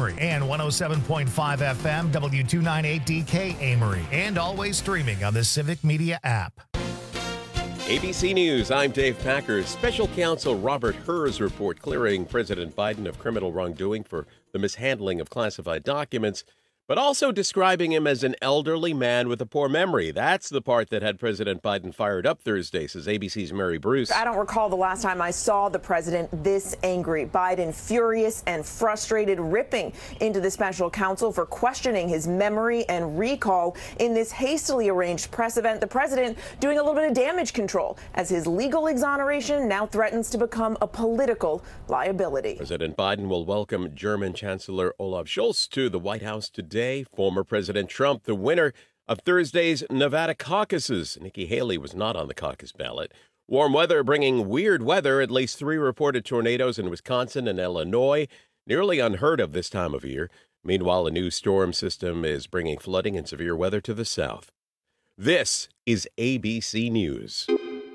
Amory, and 107.5 FM W298DK Amory, and always streaming on the Civic Media app. ABC News, I'm Dave Packer. Special Counsel Robert Hur's report clearing President Biden of criminal wrongdoing for the mishandling of classified documents, but also describing him as an elderly man with a poor memory. That's the part that had President Biden fired up Thursday, says ABC's Mary Bruce. I don't recall the last time I saw the president this angry. Biden furious and frustrated, ripping into the special counsel for questioning his memory and recall in this hastily arranged press event. The president doing a little bit of damage control as his legal exoneration now threatens to become a political liability. President Biden will welcome German Chancellor Olaf Scholz to the White House today. Former President Trump, the winner of Thursday's Nevada caucuses. Nikki Haley was not on the caucus ballot. Warm weather bringing weird weather. At least 3 reported tornadoes in Wisconsin and Illinois. Nearly unheard of this time of year. Meanwhile, a new storm system is bringing flooding and severe weather to the south. This is ABC News.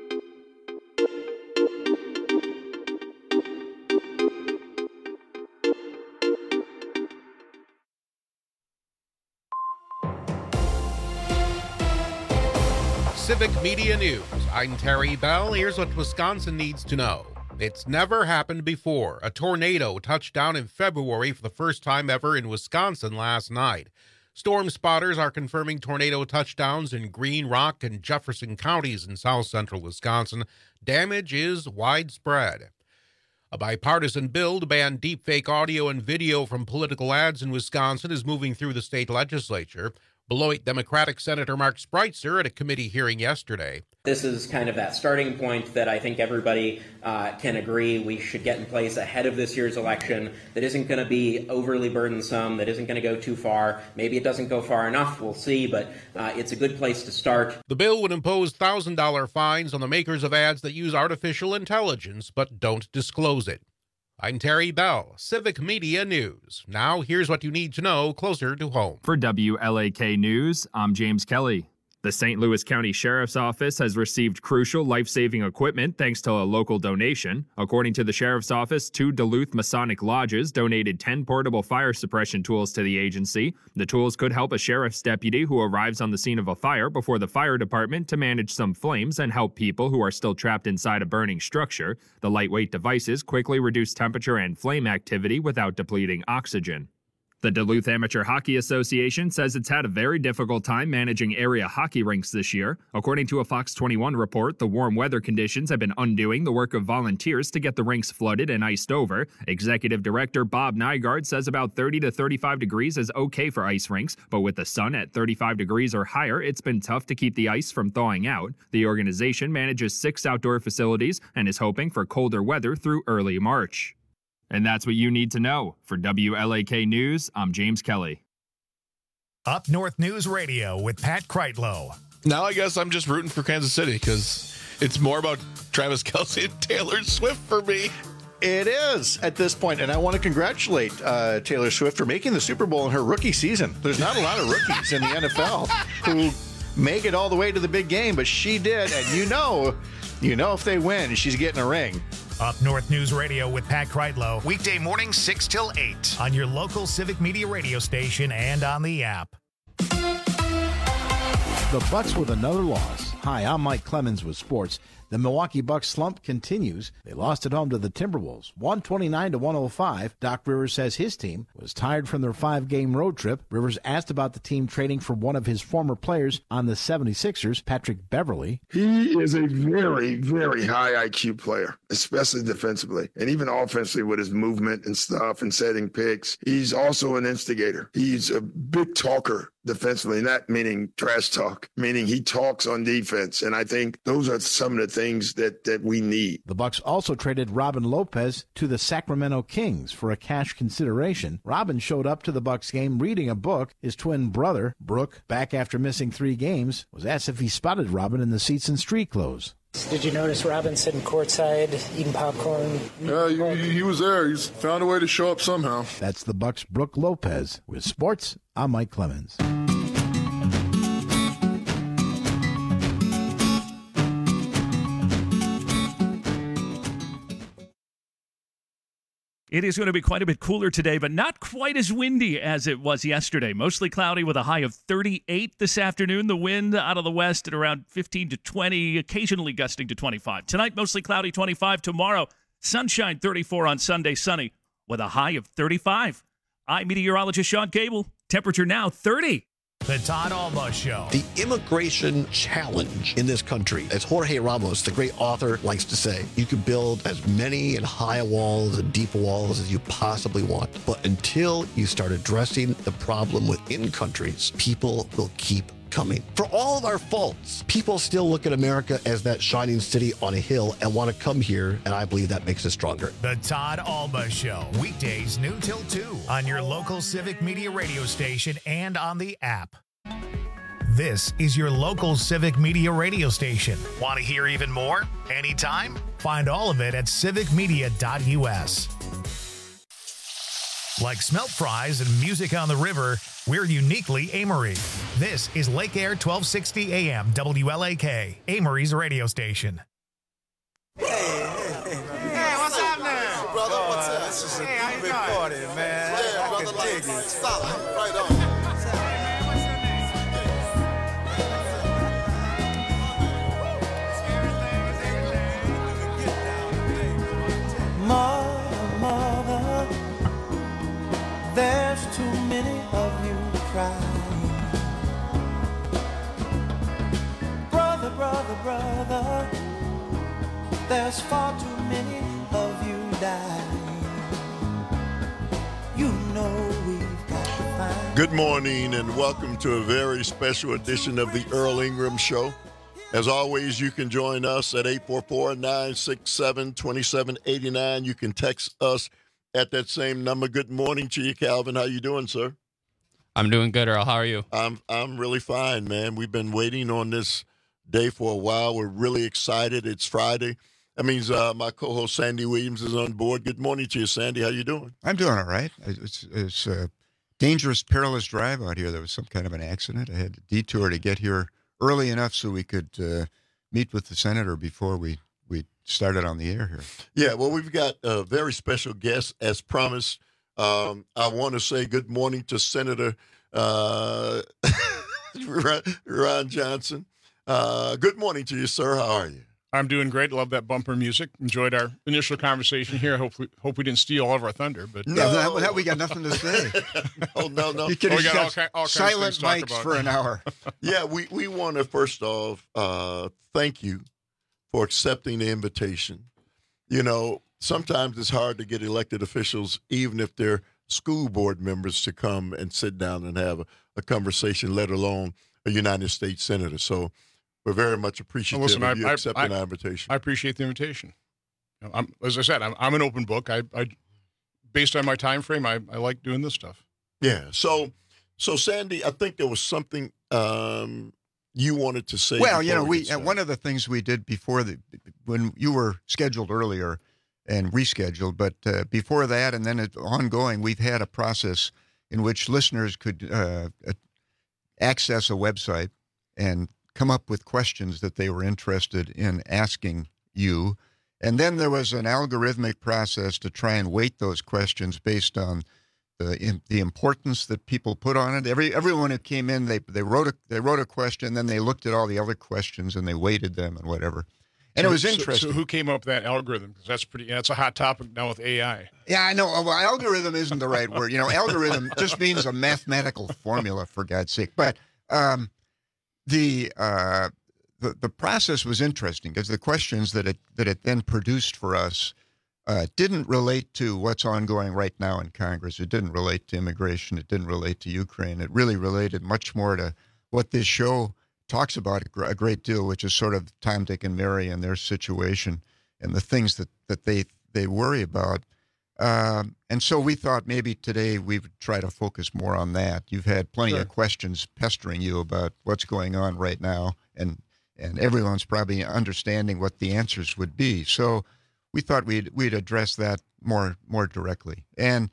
Civic Media News. I'm Terry Bell. Here's what Wisconsin needs to know. It's never happened before. A tornado touched down in February for the first time ever in Wisconsin last night. Storm spotters are confirming tornado touchdowns in Green Rock and Jefferson counties in south central Wisconsin. Damage is widespread. A bipartisan bill to ban deepfake audio and video from political ads in Wisconsin is moving through the state legislature. Beloit Democratic Senator Mark Spreitzer at a committee hearing yesterday. This is kind of that starting point that I think everybody can agree we should get in place ahead of this year's election that isn't going to be overly burdensome, that isn't going to go too far. Maybe it doesn't go far enough, we'll see, but it's a good place to start. The bill would impose $1,000 fines on the makers of ads that use artificial intelligence but don't disclose it. I'm Terry Bell, Civic Media News. Now, here's what you need to know closer to home. For WLAK News, I'm James Kelly. The St. Louis County Sheriff's Office has received crucial life-saving equipment thanks to a local donation. According to the Sheriff's Office, 2 Duluth Masonic Lodges donated 10 portable fire suppression tools to the agency. The tools could help a sheriff's deputy who arrives on the scene of a fire before the fire department to manage some flames and help people who are still trapped inside a burning structure. The lightweight devices quickly reduce temperature and flame activity without depleting oxygen. The Duluth Amateur Hockey Association says it's had a very difficult time managing area hockey rinks this year. According to a Fox 21 report, the warm weather conditions have been undoing the work of volunteers to get the rinks flooded and iced over. Executive Director Bob Nygaard says about 30 to 35 degrees is okay for ice rinks, but with the sun at 35 degrees or higher, it's been tough to keep the ice from thawing out. The organization manages 6 outdoor facilities and is hoping for colder weather through early March. And that's what you need to know. For WLAK News, I'm James Kelly. Up North News Radio with Pat Kreitlow. Now I guess I'm just rooting for Kansas City because it's more about Travis Kelce and Taylor Swift for me. It is at this point, and I want to congratulate Taylor Swift for making the Super Bowl in her rookie season. There's not a lot of rookies in the NFL who make it all the way to the big game, but she did, and you know if they win, she's getting a ring. Up North News Radio with Pat Kreitlow. Weekday mornings 6 till 8 on your local Civic Media radio station and on the app. The Bucks with another loss. Hi, I'm Mike Clemens with sports. The Milwaukee Bucks slump continues. They lost at home to the Timberwolves, 129-105. Doc Rivers says his team was tired from their 5-game road trip. Rivers asked about the team trading for one of his former players on the 76ers, Patrick Beverley. He is a very, very high IQ player, especially defensively, and even offensively with his movement and stuff and setting picks. He's also an instigator. He's a big talker defensively, not meaning trash talk, meaning he talks on defense. And I think those are some of the things that we need. The Bucks also traded Robin Lopez to the Sacramento Kings for a cash consideration. Robin showed up to the Bucks game reading a book. His twin brother, Brooke, back after missing 3 games, was asked if he spotted Robin in the seats in street clothes. Did you notice Robin sitting courtside, eating popcorn? Yeah, he was there. He's found a way to show up somehow. That's the Bucks' Brooke Lopez. With sports, I'm Mike Clemens. It is going to be quite a bit cooler today, but not quite as windy as it was yesterday. Mostly cloudy with a high of 38 this afternoon. The wind out of the west at around 15 to 20, occasionally gusting to 25. Tonight, mostly cloudy, 25. Tomorrow, sunshine, 34 on Sunday, sunny with a high of 35. I'm meteorologist Sean Cable. Temperature now 30. The Todd Alba Show. The immigration challenge in this country, as Jorge Ramos, the great author, likes to say, you can build as many and high walls and deep walls as you possibly want. But until you start addressing the problem within countries, people will keep coming. For all of our faults, people still look at America as that shining city on a hill and want to come here, and I believe that makes us stronger. The Todd Alba Show, weekdays noon till 2 on your local Civic Media radio station and on the app. This is your local Civic Media radio station. Want to hear even more? Anytime? Find all of it at civicmedia.us. Like smelt fries and music on the river, we're uniquely Amory. This is Lake Air 1260 AM WLAK, Amory's radio station. Hey, what's up now? Brother, what's up? This is a big party, man. Yeah, I can dig it. Solid, right on. Mother, there's too many of you crying. Brother, there's far too many of you dying. You know we've got to find. Good morning and welcome to a very special edition of the Earl Ingram Show. As always, you can join us at 844-967-2789. You can text us at that same number. Good morning to you, Calvin. How you doing, sir? I'm doing good, Earl. How are you? I'm really fine, man. We've been waiting on this day for a while. We're really excited. It's Friday. That means my co-host Sandy Williams is on board. Good morning to you, Sandy. How you doing? I'm doing all right. It's a dangerous, perilous drive out here. There was some kind of an accident. I had to detour to get here early enough so we could meet with the senator before we started on the air here. Yeah, well, we've got a very special guest, as promised. I want to say good morning to Senator Ron Johnson. Good morning to you, sir. How are you? I'm doing great. Love that bumper music. Enjoyed our initial conversation here. Hope we didn't steal all of our thunder. But no, that we got nothing to say. No. You can got all silent kinds of mics for an hour. Yeah, we want to first off thank you for accepting the invitation. You know, sometimes it's hard to get elected officials, even if they're school board members, to come and sit down and have a conversation, let alone a United States senator. So we're very much appreciative of you accepting our invitation. I appreciate the invitation. As I said, I'm an open book. I based on my time frame, I like doing this stuff. Yeah. So Sandy, I think there was something you wanted to say. Well, you know, one of the things we did before when you were scheduled earlier and rescheduled, but before that and then ongoing, we've had a process in which listeners could access a website and come up with questions that they were interested in asking you. And then there was an algorithmic process to try and weight those questions based on the importance that people put on it. Everyone who came in, they wrote a question, then they looked at all the other questions and they weighted them and whatever. And it was interesting. So who came up with that algorithm? Because that's a hot topic now with AI. Yeah, I know. Well, algorithm isn't the right word. You know, algorithm just means a mathematical formula, for God's sake. But the process was interesting because the questions that it then produced for us didn't relate to what's ongoing right now in Congress. It didn't relate to immigration. It didn't relate to Ukraine. It really related much more to what this show talks about a great deal, which is sort of Tom, Dick, and Mary and their situation and the things that they worry about. And so we thought maybe today we would try to focus more on that. You've had plenty of questions pestering you about what's going on right now, and everyone's probably understanding what the answers would be. So we thought we'd address that more directly. And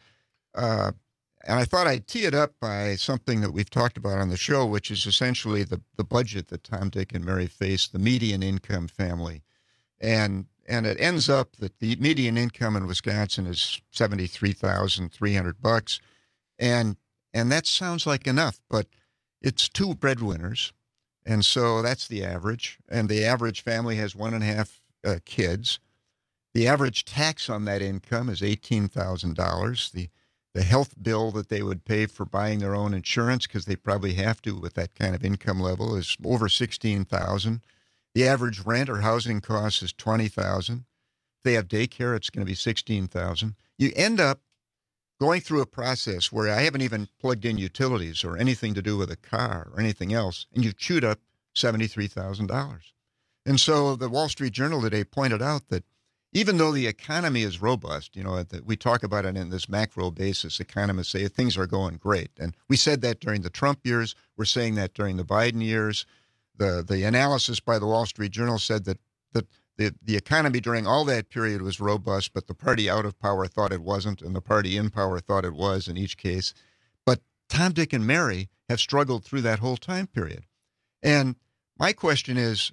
I thought I'd tee it up by something that we've talked about on the show, which is essentially the budget that Tom, Dick, and Mary face, the median income family. And it ends up that the median income in Wisconsin is $73,300, and that sounds like enough, but it's 2 breadwinners, and so that's the average. And the average family has 1.5 kids. The average tax on that income is $18,000. The health bill that they would pay for buying their own insurance, because they probably have to with that kind of income level, is over $16,000. The average rent or housing cost is $20,000. If they have daycare, it's going to be $16,000. You end up going through a process where I haven't even plugged in utilities or anything to do with a car or anything else, and you've chewed up $73,000. And so the Wall Street Journal today pointed out that even though the economy is robust, we talk about it in this macro basis, economists say things are going great. And we said that during the Trump years. We're saying that during the Biden years. The analysis by the Wall Street Journal said that the economy during all that period was robust, but the party out of power thought it wasn't, and the party in power thought it was in each case. But Tom, Dick, and Mary have struggled through that whole time period. And my question is,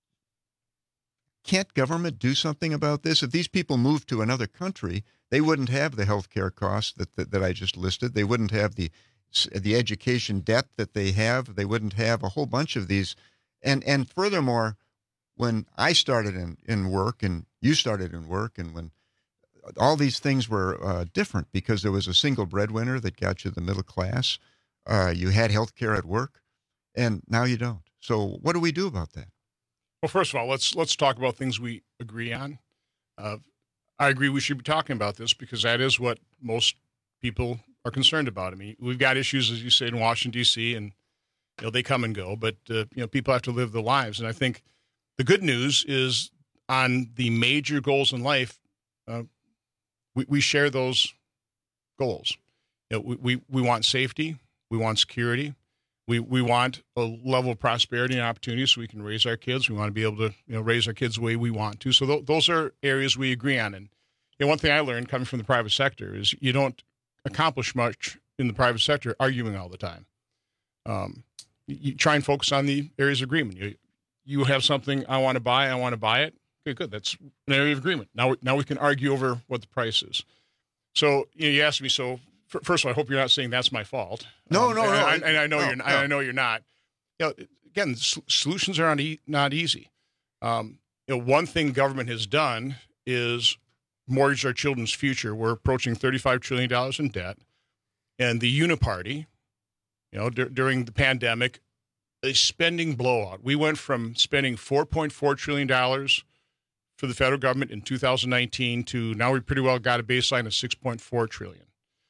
can't government do something about this? If these people moved to another country, they wouldn't have the health care costs that I just listed. They wouldn't have the education debt that they have. They wouldn't have a whole bunch of these. And furthermore, when I started in work and you started in work, and when all these things were different because there was a single breadwinner that got you the middle class, you had health care at work, and now you don't. So what do we do about that? Well, first of all, let's talk about things we agree on. I agree we should be talking about this because that is what most people are concerned about. I mean, we've got issues, as you said, in Washington, D.C., and they come and go, but people have to live their lives. And I think the good news is on the major goals in life, we share those goals. We want safety, we want security. We want a level of prosperity and opportunity so we can raise our kids. We want to be able to raise our kids the way we want to. So those are areas we agree on. And one thing I learned coming from the private sector is you don't accomplish much in the private sector arguing all the time. You try and focus on the areas of agreement. You have something I want to buy it. Okay, good. That's an area of agreement. Now we can argue over what the price is. So you asked me, so first of all, I hope you're not saying that's my fault. No. And I know you're. I know you're not. Again, solutions are not easy. One thing government has done is mortgage our children's future. We're approaching $35 trillion in debt, and the Uniparty, during the pandemic, a spending blowout. We went from spending $4.4 trillion for the federal government in 2019 to now we pretty well got a baseline of $6.4 trillion.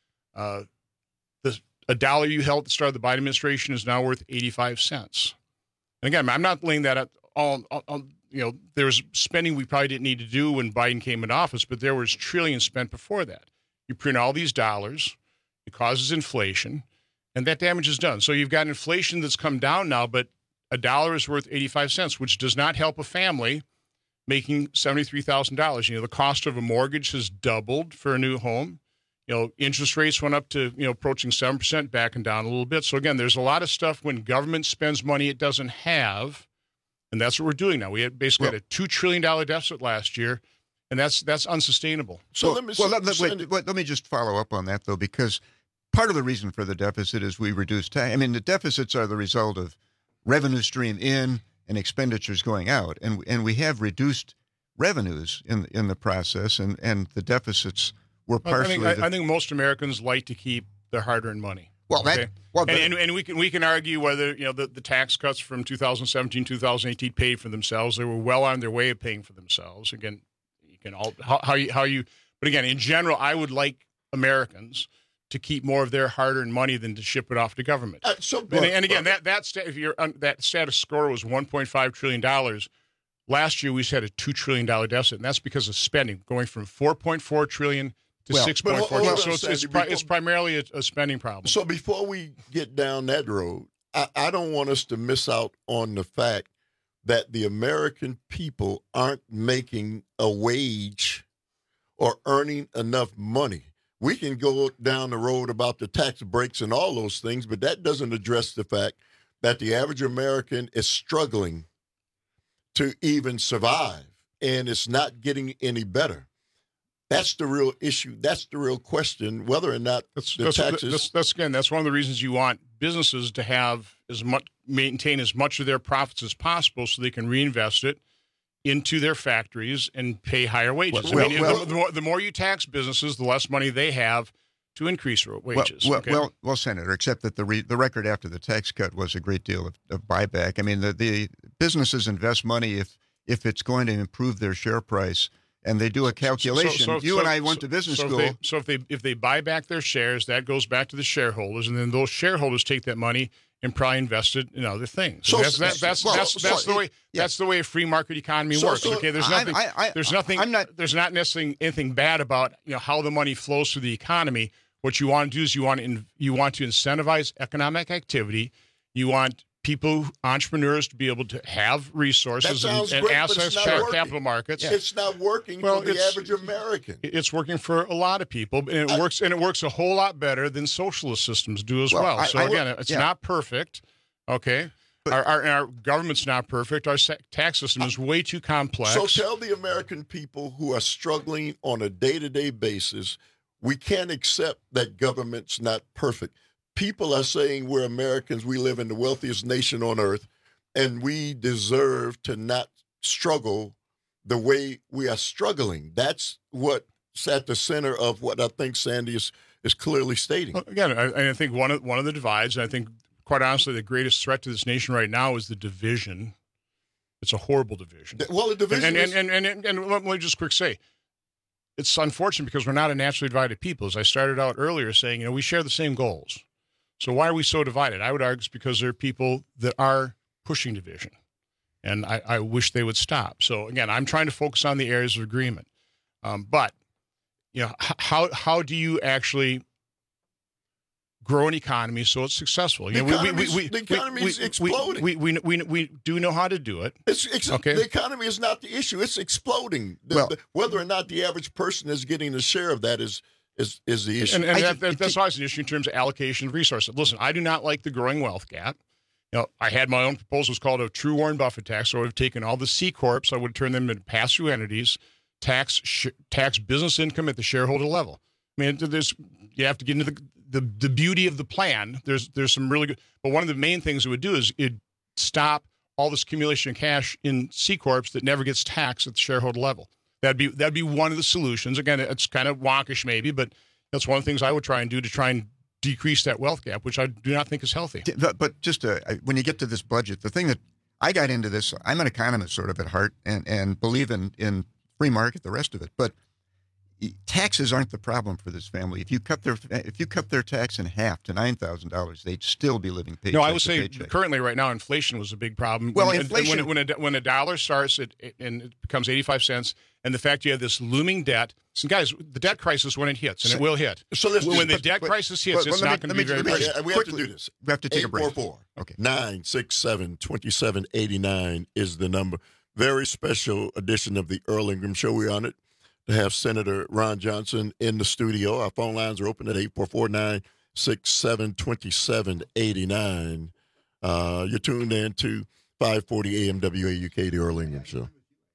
A dollar you held at the start of the Biden administration is now worth 85 cents. And again, I'm not laying that at all. There's spending we probably didn't need to do when Biden came into office, but there was trillions spent before that. You print all these dollars, it causes inflation, and that damage is done. So you've got inflation that's come down now, but a dollar is worth 85 cents, which does not help a family making $73,000. The cost of a mortgage has doubled for a new home. Interest rates went up to, approaching 7%, backing down a little bit. So again, there's a lot of stuff when government spends money it doesn't have, and that's what we're doing now. We had basically had a $2 trillion deficit last year, and that's unsustainable. So let me just follow up on that, though, because part of the reason for the deficit is we reduce tax. I mean, the deficits are the result of revenue stream in and expenditures going out, and we have reduced revenues in the process, and the deficits were partially. I think most Americans like to keep their hard-earned money. Well, and we can argue whether the tax cuts from 2017, 2018 paid for themselves. They were well on their way of paying for themselves. Again, you can how you. But again, in general, I would like Americans to keep more of their hard-earned money than to ship it off to government. And again, that status score was $1.5 trillion. Last year, we had a $2 trillion deficit, and that's because of spending, going from $4.4 trillion to 6.4. So it's primarily a spending problem. So before we get down that road, I don't want us to miss out on the fact that the American people aren't making a wage or earning enough money. We can go down the road about the tax breaks and all those things, but that doesn't address the fact that the average American is struggling to even survive. and it's not getting any better. That's the real issue. That's the real question, whether or not the taxes. That's one of the reasons you want businesses to have maintain as much of their profits as possible so they can reinvest it into their factories and pay higher wages. The more you tax businesses, the less money they have to increase wages. Well, Senator, except that the record after the tax cut was a great deal of buyback. I mean, the businesses invest money if it's going to improve their share price. And they do a calculation. You and I went to business school. If they buy back their shares, that goes back to the shareholders, and then those shareholders take that money and probably invest it in other things. So that's the way a free market economy works. Okay, there's not necessarily anything bad about how the money flows through the economy. What you want to do is you want to incentivize economic activity. You want entrepreneurs to be able to have resources and access to capital markets. It's not working for the average American. It's working for a lot of people, and it works a whole lot better than socialist systems do as well. It's not perfect. Okay. Our government's not perfect. Our tax system is way too complex. So tell the American people who are struggling on a day-to-day basis, we can't accept that government's not perfect. People are saying we're Americans, we live in the wealthiest nation on earth, and we deserve to not struggle the way we are struggling. That's what's at the center of what I think Sandy is clearly stating. Well, again, I think one of the divides, and I think, quite honestly, the greatest threat to this nation right now is the division. It's a horrible division. Well, the division and let me just quick say, it's unfortunate because we're not a naturally divided people. As I started out earlier saying, we share the same goals. So why are we so divided? I would argue it's because there are people that are pushing division, and I wish they would stop. So again, I'm trying to focus on the areas of agreement. But how do you actually grow an economy so it's successful? The economy is exploding. We do know how to do it. Okay. The economy is not the issue; it's exploding. Whether or not the average person is getting a share of that is the issue. And that's always an issue in terms of allocation of resources. Listen, I do not like the growing wealth gap. I had my own proposal. It's called a true Warren Buffett tax. So I would have taken all the C corps, I would turn them into pass-through entities, tax business income at the shareholder level. I mean, you have to get into the beauty of the plan. There's some really good, but one of the main things it would do is it'd stop all this accumulation of cash in C corps that never gets taxed at the shareholder level. That'd be one of the solutions. Again, it's kind of wonkish maybe, but that's one of the things I would try and do to try and decrease that wealth gap, which I do not think is healthy. But just when you get to this budget, the thing that I got into this, I'm an economist sort of at heart and believe in free market, the rest of it. But taxes aren't the problem for this family. If you cut their tax in half to $9,000, they'd still be living paycheck. No, I would say currently right now inflation was a big problem. Well, inflation when a dollar starts and it becomes 85 cents, and the fact you have this looming debt. So guys, the debt crisis when it hits, and it will hit. So when the debt crisis hits, it's not going to be very pretty. We have to do this. We have to take a break. 844-967-2789 is the number. Very special edition of the Earl Ingram Show. We're on it to have Senator Ron Johnson in the studio. Our phone lines are open at 844-967-2789. You're tuned in to 540 AM WAUK, the Earl Ingram Show.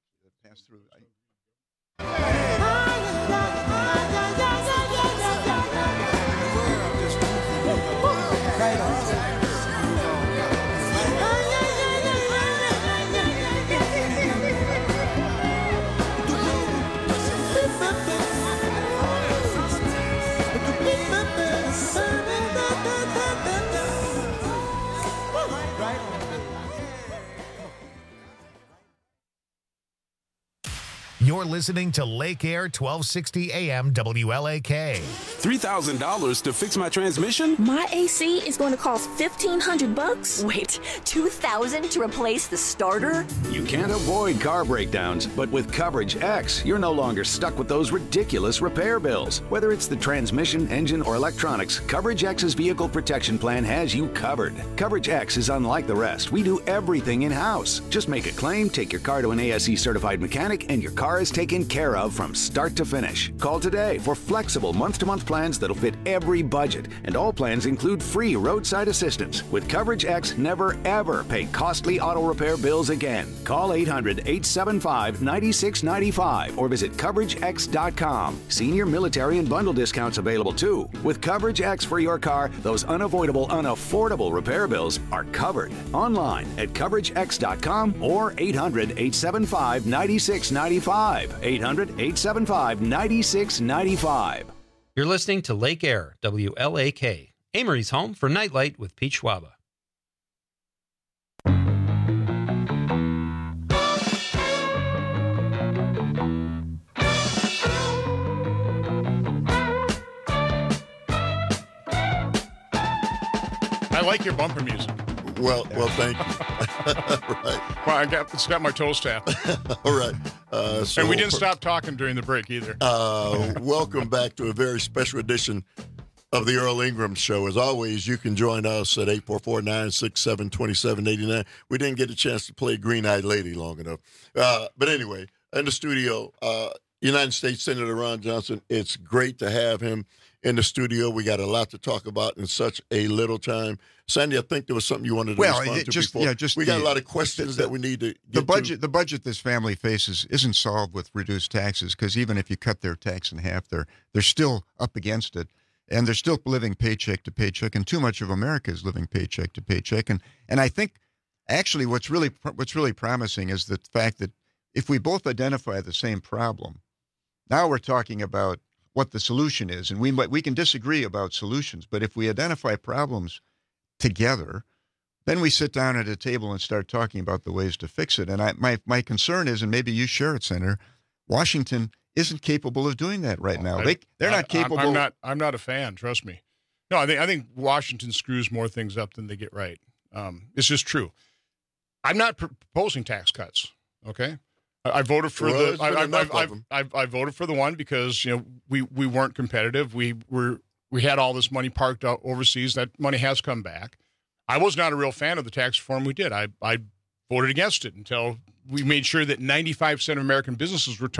You're listening to Lake Air 1260 AM WLAK. $3,000 to fix my transmission? My AC is going to cost $1,500. Wait, $2,000 to replace the starter? You can't avoid car breakdowns, but with Coverage X, you're no longer stuck with those ridiculous repair bills. Whether it's the transmission, engine, or electronics, Coverage X's vehicle protection plan has you covered. Coverage X is unlike the rest. We do everything in-house. Just make a claim, take your car to an ASE certified mechanic, and your car is taken care of from start to finish. Call today for flexible month-to-month plans that'll fit every budget. And all plans include free roadside assistance. With Coverage X, never ever pay costly auto repair bills again. Call 800-875-9695 or visit CoverageX.com. Senior, military, and bundle discounts available too. With Coverage X for your car, those unavoidable, unaffordable repair bills are covered. Online at CoverageX.com or 800-875-9695. 800-875-9695. You're listening to Lake Air, WLAK, Amory's home for Nightlight with Pete Schwaba. I like your bumper music. Well, thank you. Right. Well, it's got my toes tapped. All right. And we didn't stop talking during the break either. Welcome back to a very special edition of the Earl Ingram Show. As always, you can join us at 844-967-2789. We didn't get a chance to play Green Eyed Lady long enough. But anyway, in the studio, United States Senator Ron Johnson, it's great to have him in the studio. We got a lot to talk about in such a little time. Sandy, I think there was something you wanted to respond to before. Yeah, we got a lot of questions that we need to get to. The budget this family faces isn't solved with reduced taxes, because even if you cut their tax in half, they're still up against it, and they're still living paycheck to paycheck, and too much of America is living paycheck to paycheck. And I think actually what's really promising is the fact that if we both identify the same problem, now we're talking about what the solution is, and we can disagree about solutions, but if we identify problems together, then we sit down at a table and start talking about the ways to fix it. And my concern is, and maybe you share it, Senator, Washington isn't capable of doing that right now. They're not capable. I'm not a fan. Trust me. No, I think Washington screws more things up than they get right. It's just true. I'm not proposing tax cuts. Okay. I voted for I voted for the one because we weren't competitive. We had all this money parked out overseas. That money has come back. I was not a real fan of the tax reform we did. I voted against it until we made sure that 95% of American businesses were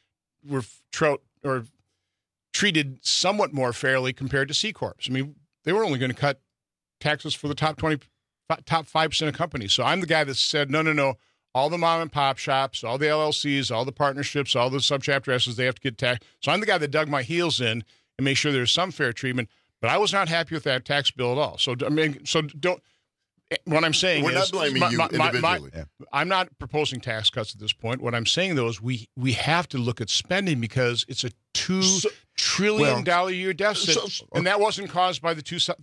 treated somewhat more fairly compared to C corps. I mean, they were only going to cut taxes for the top 5% of companies. So I'm the guy that said no. All the mom and pop shops, all the LLCs, all the partnerships, all the subchapter S's, they have to get taxed. So I'm the guy that dug my heels in and made sure there's some fair treatment. But I was not happy with that tax bill at all. So don't. What I'm saying we're not blaming you individually. I'm not proposing tax cuts at this point. What I'm saying though is we have to look at spending, because it's a $2 trillion a year deficit, and that wasn't caused by the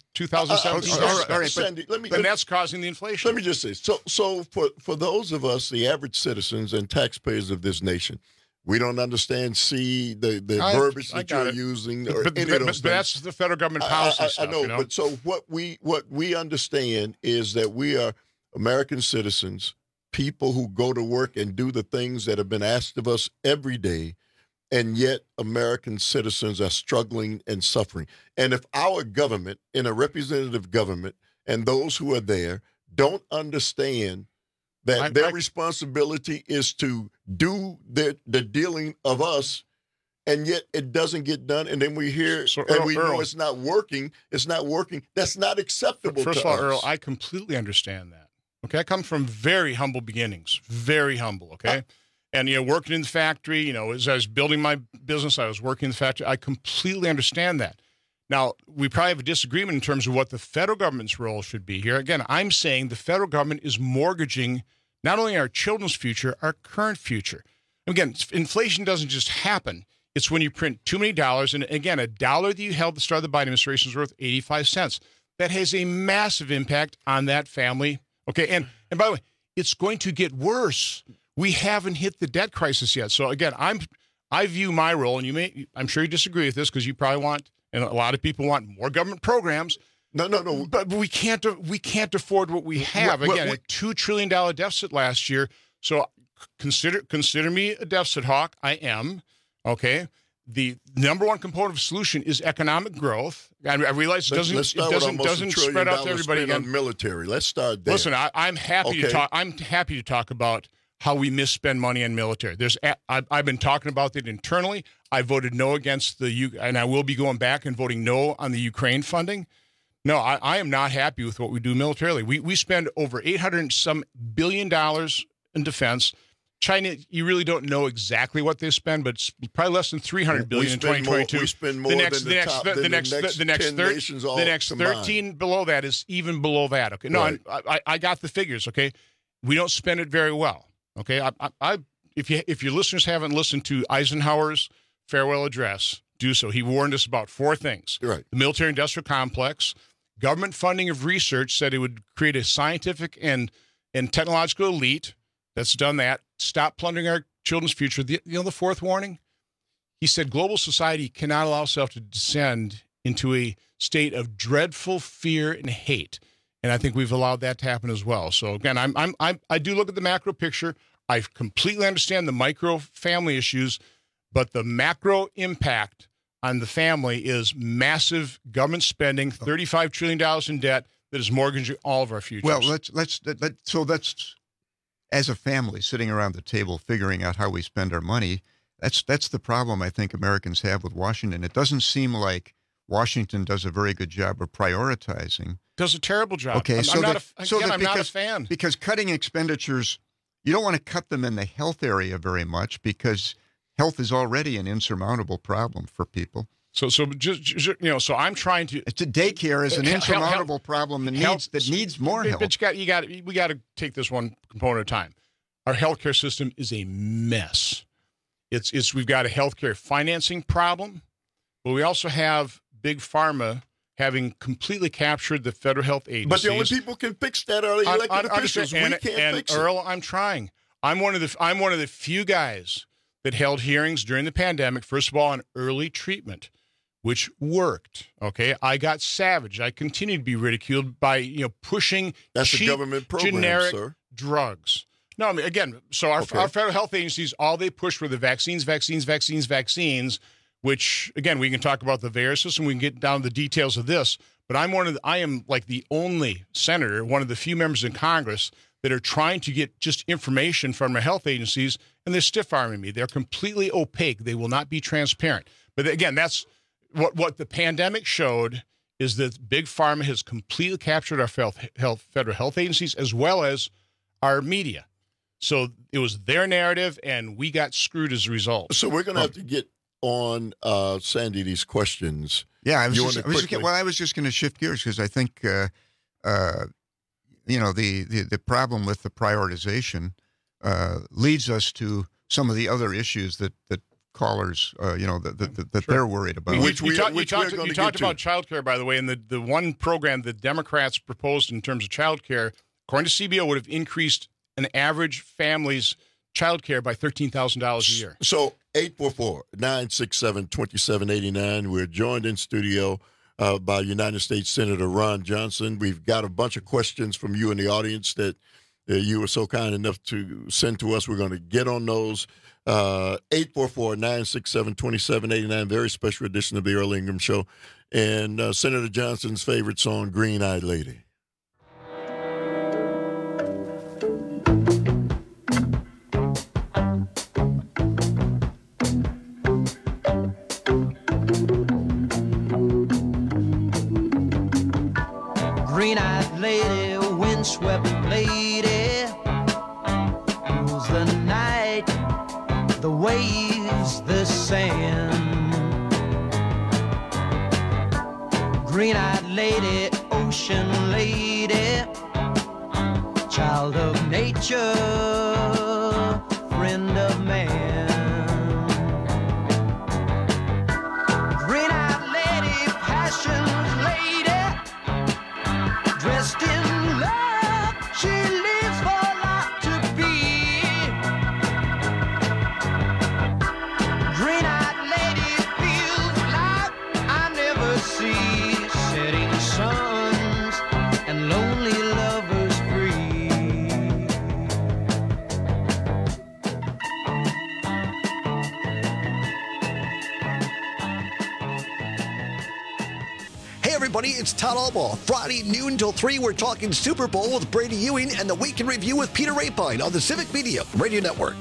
2017. All right, Sandy, that's causing the inflation. Let me just say, so for those of us, the average citizens and taxpayers of this nation, we don't understand the verbiage that you're using, or any of those things. But that's the federal government policy stuff. I know, but so what we understand is that we are American citizens, people who go to work and do the things that have been asked of us every day, and yet American citizens are struggling and suffering. And if our government, in a representative government, and those who are there don't understand that their responsibility is to do the dealing of us, and yet it doesn't get done, and then we hear know it's not working. It's not working. That's not acceptable. First of all, Earl, I completely understand that. Okay, I come from very humble beginnings, very humble. Okay, and working in the factory, as I was building my business, I was working in the factory. I completely understand that. Now, we probably have a disagreement in terms of what the federal government's role should be here. Again, I'm saying the federal government is mortgaging not only our children's future, our current future. Again, inflation doesn't just happen. It's when you print too many dollars. And again, $1 that you held at the start of the Biden administration is worth 85 cents. That has a massive impact on that family. Okay, and by the way, it's going to get worse. We haven't hit the debt crisis yet. So again, I view my role, and I'm sure you disagree with this, because you probably want, and a lot of people want, more government programs. No. But we can't afford what we have. Again, a $2 trillion deficit last year. So consider me a deficit hawk. I am. Okay. The number one component of solution is economic growth. I realize it doesn't spread out to everybody. On military. Let's start there. Listen, I'm happy to talk. I'm happy to talk about how we misspend money on military. I've been talking about it internally. I voted no against and I will be going back and voting no on the Ukraine funding. No, I am not happy with what we do militarily. We spend over $800 billion in defense. China, you really don't know exactly what they spend, but it's probably less than $300 billion in 2022. We spend more than the next 13 below that is even below that. Okay, no, right. I got the figures. Okay, we don't spend it very well. Okay, if your listeners haven't listened to Eisenhower's farewell address, do so. He warned us about 4 things: right. The military-industrial complex, government funding of research said it would create a scientific and technological elite. That's done that. Stop plundering our children's future. The 4th warning? He said global society cannot allow itself to descend into a state of dreadful fear and hate. And I think we've allowed that to happen as well. So again, I do look at the macro picture. I completely understand the micro family issues, but the macro impact on the family is massive government spending, $35 trillion in debt that is mortgaging all of our futures. Well, let's as a family sitting around the table figuring out how we spend our money, that's the problem I think Americans have with Washington. It doesn't seem like Washington does a very good job of prioritizing. Does a terrible job. Okay, I'm not a fan. Because cutting expenditures, you don't want to cut them in the health area very much because health is already an insurmountable problem for people. So so I'm trying to. Daycare is an insurmountable problem that needs more help. But we got to take this one component at a time. Our healthcare system is a mess. We've got a healthcare financing problem, but we also have big pharma having completely captured the federal health agencies. But the only people can fix that are the elected officials. We can't fix it. Earl, I'm trying. I'm one of the few guys that held hearings during the pandemic. First of all, on early treatment, which worked. Okay, I got savage. I continue to be ridiculed by pushing cheap government program, generic sir. drugs. No, I mean again. So our federal health agencies, all they pushed were the vaccines, which again we can talk about the VAERS system. We can get down to the details of this. But I am like the only senator, one of the few members in Congress that are trying to get just information from our health agencies, and they're stiff-arming me. They're completely opaque. They will not be transparent. But again, that's what the pandemic showed is that Big Pharma has completely captured our federal health agencies as well as our media. So it was their narrative, and we got screwed as a result. So we're going to have to get on, Sandy, these questions. Yeah, I was just going to shift gears because I think, the problem with the prioritization leads us to some of the other issues that callers, that they're worried about. You talked about child care, by the way, and the one program the Democrats proposed in terms of child care, according to CBO, would have increased an average family's child care by $13,000 a year. So 844-967-2789. We're joined in studio by United States Senator Ron Johnson. We've got a bunch of questions from you in the audience that you were so kind enough to send to us. We're going to get on those. 844-967-2789, very special edition of the Earl Ingram Show. And Senator Johnson's favorite song, Green-Eyed Lady. Green-eyed lady, windswept lady, rules the night, the waves, the sand. Green-eyed lady, ocean lady, child of nature, friend of man. Green-eyed lady, passion lady, dressed in love, she lives for life to be. Green-eyed lady feels like I never see. Setting suns and lonely lovers free. everybody. It's Todd Albaugh. Friday, noon till 3, we're talking Super Bowl with Brady Ewing and the Week in Review with Peter Rapine on the Civic Media Radio Network.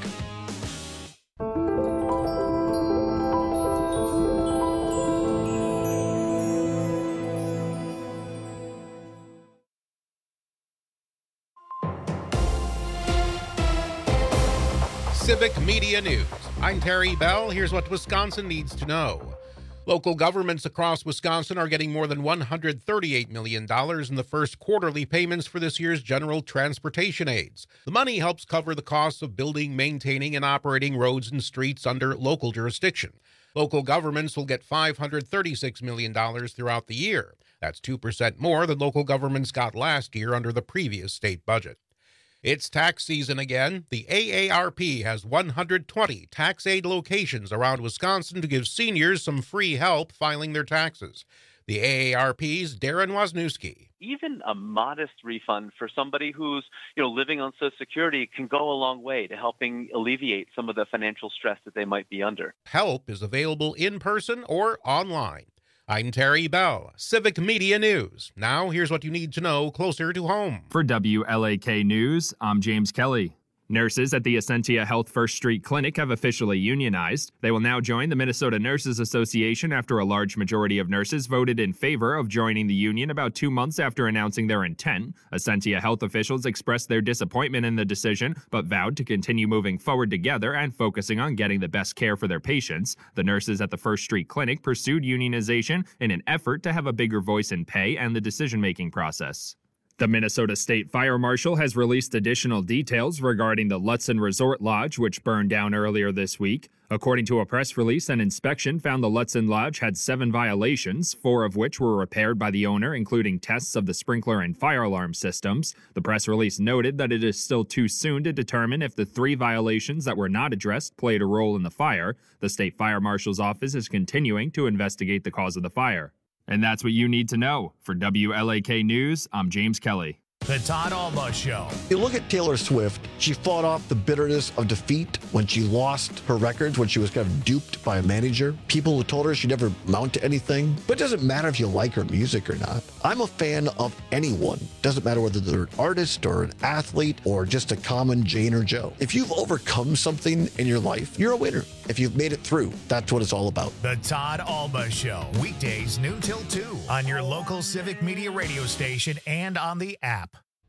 Civic Media News. I'm Terry Bell. Here's what Wisconsin needs to know. Local governments across Wisconsin are getting more than $138 million in the first quarterly payments for this year's general transportation aids. The money helps cover the costs of building, maintaining, and operating roads and streets under local jurisdiction. Local governments will get $536 million throughout the year. That's 2% more than local governments got last year under the previous state budget. It's tax season again. The AARP has 120 tax aid locations around Wisconsin to give seniors some free help filing their taxes. The AARP's Darren Wisniewski. Even a modest refund for somebody who's, living on Social Security can go a long way to helping alleviate some of the financial stress that they might be under. Help is available in person or online. I'm Terry Bell, Civic Media News. Now, here's what you need to know closer to home. For WLAK News, I'm James Kelly. Nurses at the Essentia Health First Street Clinic have officially unionized. They will now join the Minnesota Nurses Association after a large majority of nurses voted in favor of joining the union about 2 months after announcing their intent. Essentia Health officials expressed their disappointment in the decision, but vowed to continue moving forward together and focusing on getting the best care for their patients. The nurses at the First Street Clinic pursued unionization in an effort to have a bigger voice in pay and the decision-making process. The Minnesota State Fire Marshal has released additional details regarding the Lutzen Resort Lodge, which burned down earlier this week. According to a press release, an inspection found the Lutzen Lodge had 7 violations, 4 of which were repaired by the owner, including tests of the sprinkler and fire alarm systems. The press release noted that it is still too soon to determine if the 3 violations that were not addressed played a role in the fire. The State Fire Marshal's office is continuing to investigate the cause of the fire. And that's what you need to know. For WLAK News, I'm James Kelly. The Todd Albaugh Show. You look at Taylor Swift, she fought off the bitterness of defeat when she lost her records, when she was kind of duped by a manager. People who told her she'd never amount to anything. But it doesn't matter if you like her music or not. I'm a fan of anyone. Doesn't matter whether they're an artist or an athlete or just a common Jane or Joe. If you've overcome something in your life, you're a winner. If you've made it through, that's what it's all about. The Todd Albaugh Show. Weekdays noon till 2 on your local Civic Media radio station and on the app.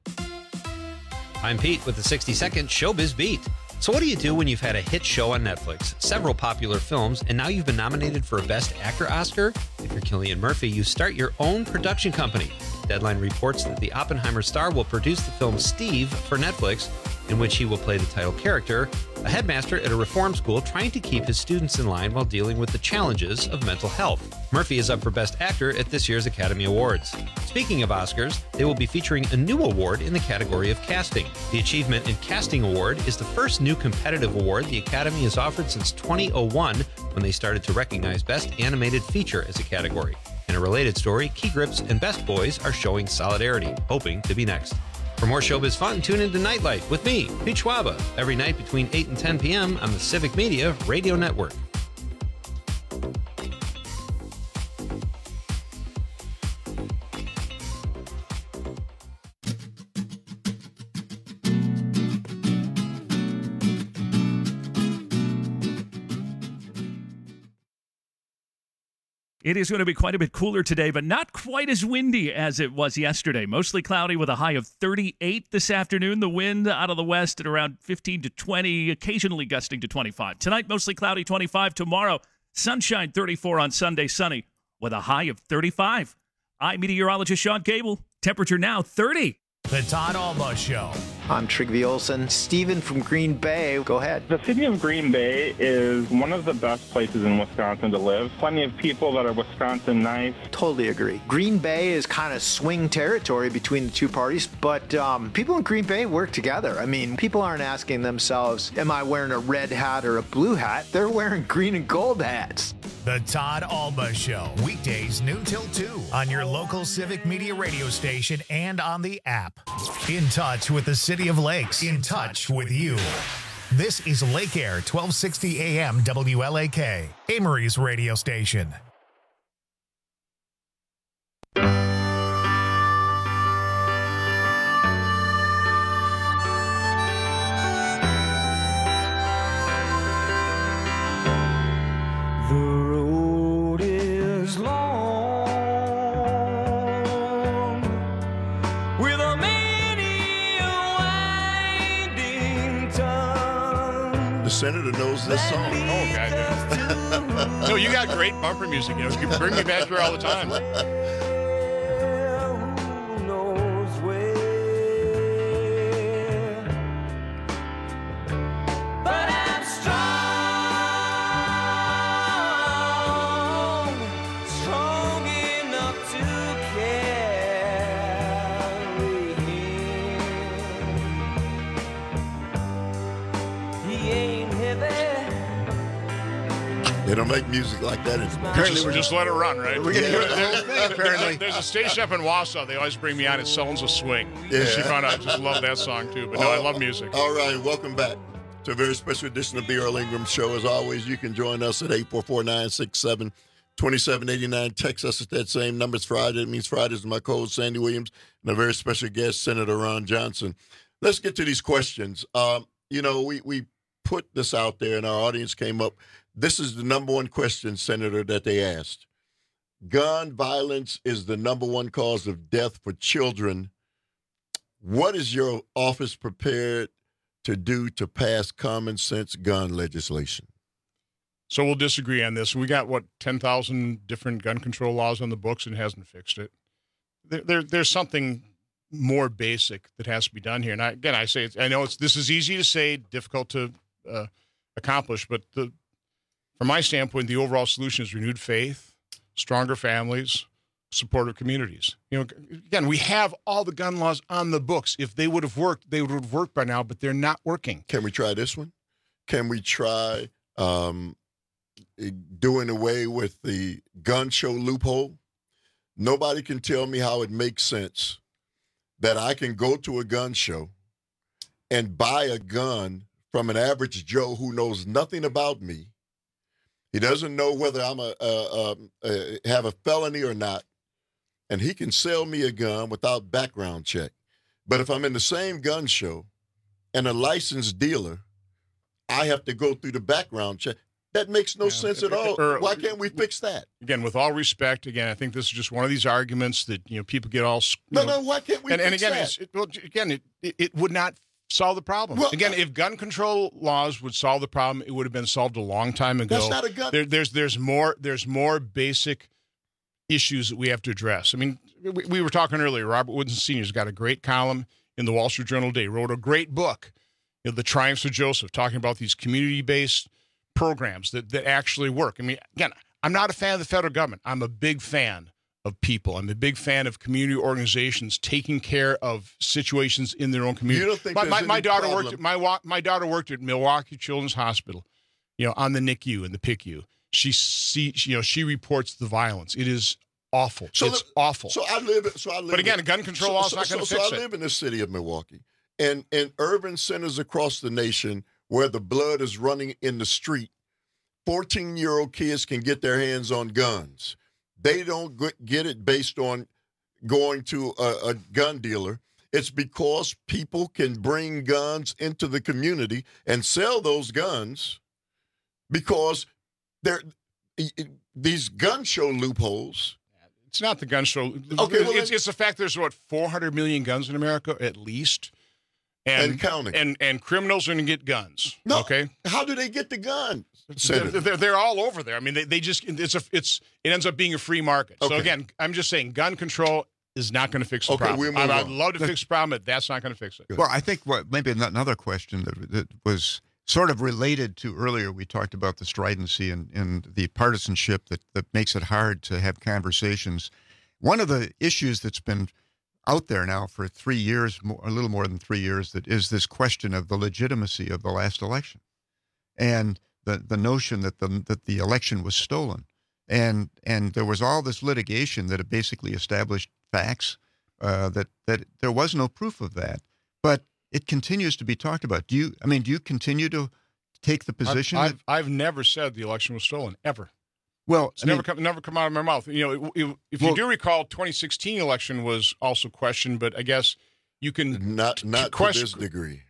I'm Pete with the 60-second Showbiz Beat. So what do you do when you've had a hit show on Netflix, several popular films, and now you've been nominated for a Best Actor Oscar? If you're Cillian Murphy, you start your own production company. Deadline reports that the Oppenheimer star will produce the film Steve for Netflix, in which he will play the title character, a headmaster at a reform school trying to keep his students in line while dealing with the challenges of mental health. Murphy is up for Best Actor at this year's Academy Awards. Speaking of Oscars, they will be featuring a new award in the category of casting. The Achievement in Casting Award is the first new competitive award the Academy has offered since 2001, when they started to recognize Best Animated Feature as a category. In a related story, Key Grips and Best Boys are showing solidarity, hoping to be next. For more showbiz fun, tune into Nightlight with me, Pete Schwaba, every night between 8 and 10 p.m. on the Civic Media Radio Network. It is going to be quite a bit cooler today, but not quite as windy as it was yesterday. Mostly cloudy with a high of 38 this afternoon. The wind out of the west at around 15 to 20, occasionally gusting to 25. Tonight, mostly cloudy, 25. Tomorrow, sunshine, 34 on Sunday, sunny with a high of 35. I'm meteorologist Sean Cable. Temperature now 30. The Todd Albaugh Show. I'm Trygve Olsen. Steven from Green Bay, go ahead. The city of Green Bay is one of the best places in Wisconsin to live. Plenty of people that are Wisconsin nice. Totally agree. Green Bay is kind of swing territory between the two parties, but people in Green Bay work together. I mean, people aren't asking themselves, am I wearing a red hat or a blue hat? They're wearing green and gold hats. The Todd Albaugh Show. Weekdays noon till 2 on your local Civic Media radio station and on the app. In touch with the City of Lakes. In touch with you. This is Lake Air 1260 AM WLAK, Amory's radio station. senator knows this song. Oh, God. No, you got great bumper music. You bring me back here all the time. They don't make music like that anymore. Apparently, we just let it run, right? We're gonna hear the whole thing, apparently. There's a station up in Wausau. They always bring me on. It's Sullivan's a Swing. Yeah. She found out I just love that song, too. But no, I love music. All right, welcome back to a very special edition of the Earl Ingram Show. As always, you can join us at 844-967-2789. Text us at that same number. It's Friday. It means Fridays with my co-host, Sandy Williams, and a very special guest, Senator Ron Johnson. Let's get to these questions. We put this out there, and our audience came up. This is the number one question, Senator, that they asked. Gun violence is the number one cause of death for children. What is your office prepared to do to pass common sense gun legislation? So we'll disagree on this. We got, 10,000 different gun control laws on the books and hasn't fixed it. There's something more basic that has to be done here. And I say, I know this is easy to say, difficult to accomplish, but from my standpoint, the overall solution is renewed faith, stronger families, supportive communities. Again, we have all the gun laws on the books. If they would have worked, they would have worked by now, but they're not working. Can we try this one? Can we try doing away with the gun show loophole? Nobody can tell me how it makes sense that I can go to a gun show and buy a gun from an average Joe who knows nothing about me. He doesn't know whether I'm have a felony or not, and he can sell me a gun without background check. But if I'm in the same gun show and a licensed dealer, I have to go through the background check. That makes no sense at all. Why can't we fix that? Again, with all respect, I think this is just one of these arguments that people get all. Why can't we fix that? It would not solve the problem. Well, again, if gun control laws would solve the problem, it would have been solved a long time ago. That's not a gun. There's more basic issues that we have to address. I mean, we were talking earlier. Robert Woodson Sr.'s got a great column in the Wall Street Journal today. Wrote a great book, The Triumphs of Joseph, talking about these community-based programs that actually work. I mean, again, I'm not a fan of the federal government. I'm a big fan of people. I'm a big fan of community organizations taking care of situations in their own community. You don't think my daughter worked at Milwaukee Children's Hospital, on the NICU and the PICU. She reports the violence. It is awful. It's awful. But again, gun control law is not going to fix it. So I live in the city of Milwaukee, and in urban centers across the nation where the blood is running in the street, 14-year-old kids can get their hands on guns. They don't get it based on going to a gun dealer. It's because people can bring guns into the community and sell those guns because these gun show loopholes. It's not the gun show. Okay, it's the fact there's 400 million guns in America at least. And counting. And criminals are going to get guns. No, okay. How do they get the gun? They're all over there. I mean, they just it ends up being a free market. Okay. So again, I'm just saying, gun control is not going to fix the problem. I'd love to fix the problem, but that's not going to fix it. Well, I think maybe another question that was sort of related to earlier. We talked about the stridency and the partisanship that makes it hard to have conversations. One of the issues that's been out there now for 3 years, a little more than 3 years, that is this question of the legitimacy of the last election, and the notion that the election was stolen, and there was all this litigation that it basically established facts that there was no proof of that, but it continues to be talked about. Do you continue to take the position? I've never said the election was stolen ever. Well, it's never come out of my mouth. If you do recall, 2016 election was also questioned, but I guess you can not to this degree.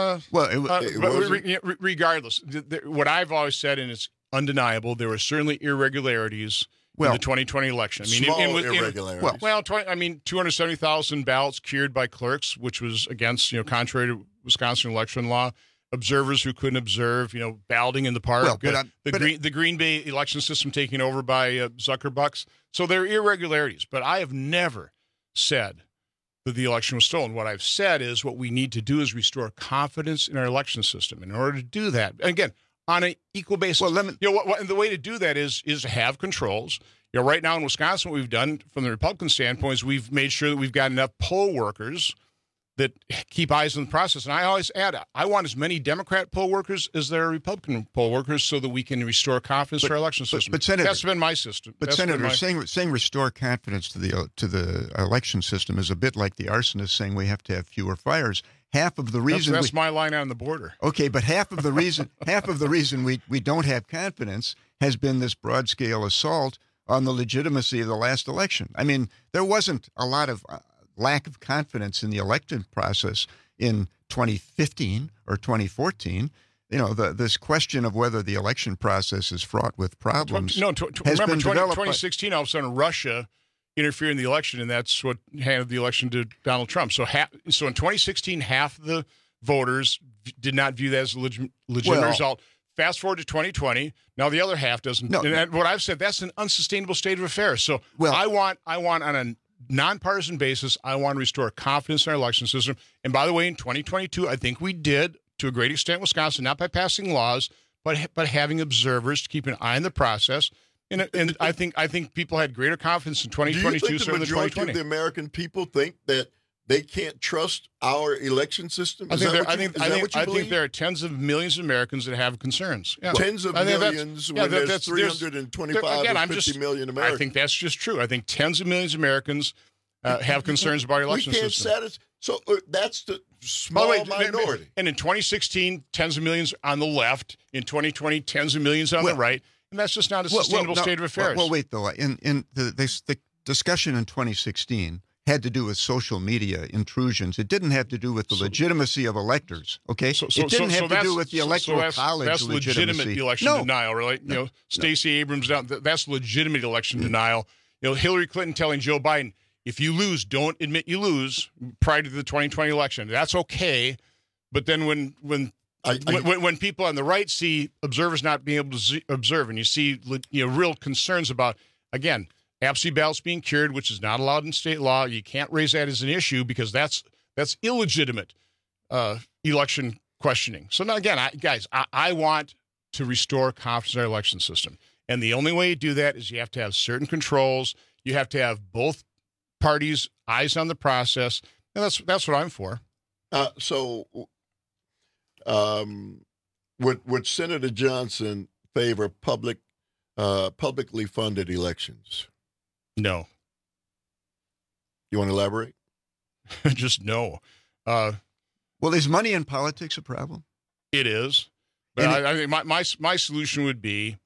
Regardless, what I've always said, and it's undeniable, there were certainly irregularities in the 2020 election. I mean, irregularities. 270,000 ballots cured by clerks, which was against, contrary to Wisconsin election law. observers who couldn't observe, balloting in the park. Well, the Green Bay election system taken over by Zuckerbucks. So there are irregularities. But I have never said that the election was stolen. What I've said is what we need to do is restore confidence in our election system. In order to do that, and again, on an equal basis. Well, and the way to do that is to have controls. Right now in Wisconsin, what we've done from the Republican standpoint is we've made sure that we've got enough poll workers that keep eyes on the process. And I always add, I want as many Democrat poll workers as there are Republican poll workers so that we can restore confidence to our election system. But Senator, that's been my system. But Senator, saying restore confidence to the election system is a bit like the arsonist saying we have to have fewer fires. Half of the reason that's my line on the border. Okay, but half of the reason we don't have confidence has been this broad scale assault on the legitimacy of the last election. I mean, there wasn't a lot of lack of confidence in the election process in 2015 or 2014. This question of whether the election process is fraught with problems. Remember 2016, all of a sudden Russia interfere in the election, and that's what handed the election to Donald Trump. So in 2016, half of the voters did not view that as a legitimate result. Fast forward to 2020, now the other half doesn't. No, and what I've said, that's an unsustainable state of affairs. So I want on a nonpartisan basis, I want to restore confidence in our election system. And by the way, in 2022, I think we did to a great extent in Wisconsin, not by passing laws, but having observers to keep an eye on the process. And I think people had greater confidence in 2022 Do you think the majority of the American people think that they can't trust our election system? I think there are tens of millions of Americans that have concerns. Yeah. Tens of millions when there's 325 or 50 million Americans. I think that's just true. I think tens of millions of Americans have concerns about our election system. So that's the small minority. And in 2016, tens of millions on the left. In 2020, tens of millions on the right. And that's just not a sustainable state of affairs. Well, wait, though. In the discussion in 2016 had to do with social media intrusions. It didn't have to do with the legitimacy of electors, okay? It didn't have to do with the electoral college that's legitimacy. Legitimate election denial, right? Stacey Abrams, that's legitimate election denial. Hillary Clinton telling Joe Biden, if you lose, don't admit you lose prior to the 2020 election. That's okay. But then when people on the right see observers not being able to observe, and you see real concerns about, again, absentee ballots being cured, which is not allowed in state law, you can't raise that as an issue because that's illegitimate election questioning. So now, again, I want to restore confidence in our election system, and the only way you do that is you have to have certain controls. You have to have both parties' eyes on the process, and that's what I'm for. Would Senator Johnson favor publicly funded elections? No. You want to elaborate? Just no. Well, is money in politics a problem? It is. But I think my solution would be